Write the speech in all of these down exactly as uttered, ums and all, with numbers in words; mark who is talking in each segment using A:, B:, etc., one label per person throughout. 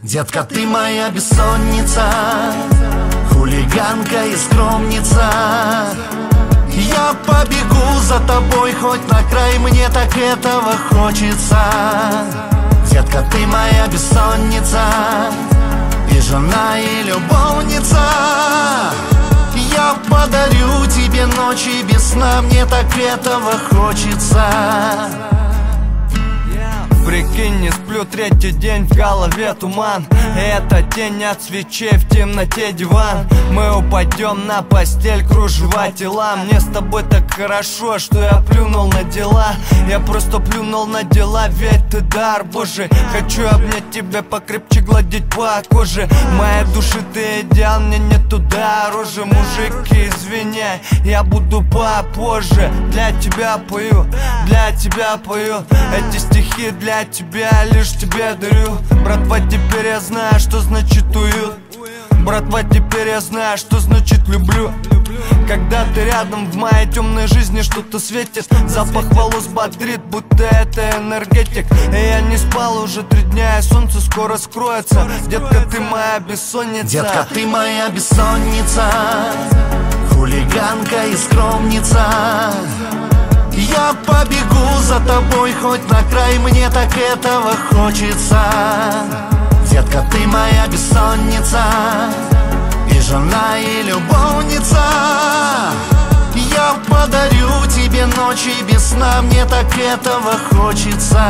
A: Детка, ты моя бессонница, хулиганка и скромница. Я побегу за тобой хоть на край, мне так этого хочется. Детка, ты моя бессонница, и жена, и любовница. Я подарю тебе ночи без сна, мне так этого хочется.
B: Прикинь, не сплю третий день, в голове туман. Это тень от свечей, в темноте диван. Мы упадем на постель, кружева тела. Мне с тобой так хорошо, что я плюнул на дела. Я просто плюнул на дела, ведь ты дар Божий. Хочу обнять тебя покрепче, гладить по коже. Моей души ты идеал, мне нет туда рожи. Мужики, извиняй, я буду попозже. Для тебя пою, для тебя пою. Эти стихи для Я тебя, лишь тебе дарю. Братва, теперь я знаю, что значит уют. Братва, теперь я знаю, что значит люблю. Когда ты рядом, в моей темной жизни что-то светит. Запах волос бодрит, будто это энергетик. И я не спал уже три дня, и солнце скоро скроется. Детка, ты моя бессонница.
A: Детка, ты моя бессонница, хулиганка и скромница. Я побегу за тобой хоть на край, мне так этого хочется. Детка, ты моя бессонница, и жена, и любовница. Я подарю тебе ночи без сна, мне так этого хочется.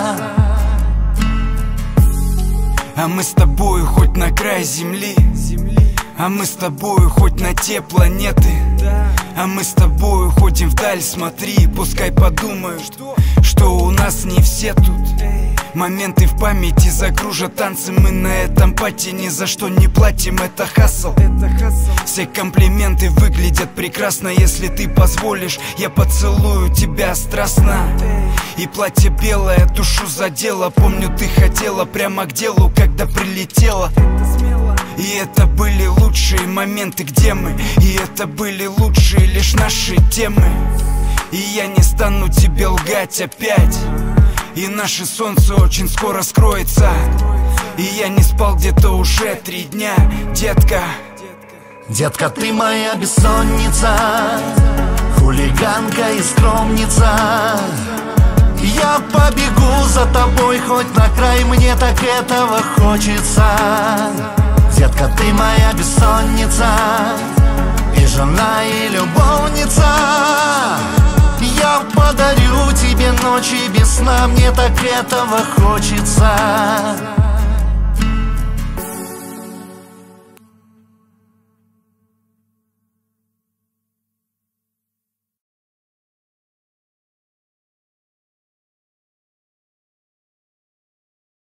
C: А мы с тобою хоть на край земли, а мы с тобою хоть на те планеты. А мы с тобою ходим вдаль, смотри, пускай подумают, что у нас не все тут. Моменты в памяти закружат танцы, мы на этом пати ни за что не платим, это хасл. Все комплименты выглядят прекрасно, если ты позволишь, я поцелую тебя страстно. И платье белое душу задело, помню, ты хотела прямо к делу, когда прилетела. И это были лучшие моменты, где мы, и это были лучшие лишь наши темы. И я не стану тебе лгать опять, и наше солнце очень скоро скроется. И я не спал где-то уже три дня, детка.
A: Детка, ты моя бессонница, хулиганка и скромница. Я побегу за тобой хоть на край, мне так этого хочется. Детка, ты моя бессонница, и жена, и любовница. Я подарю тебе ночи без сна, мне так этого хочется.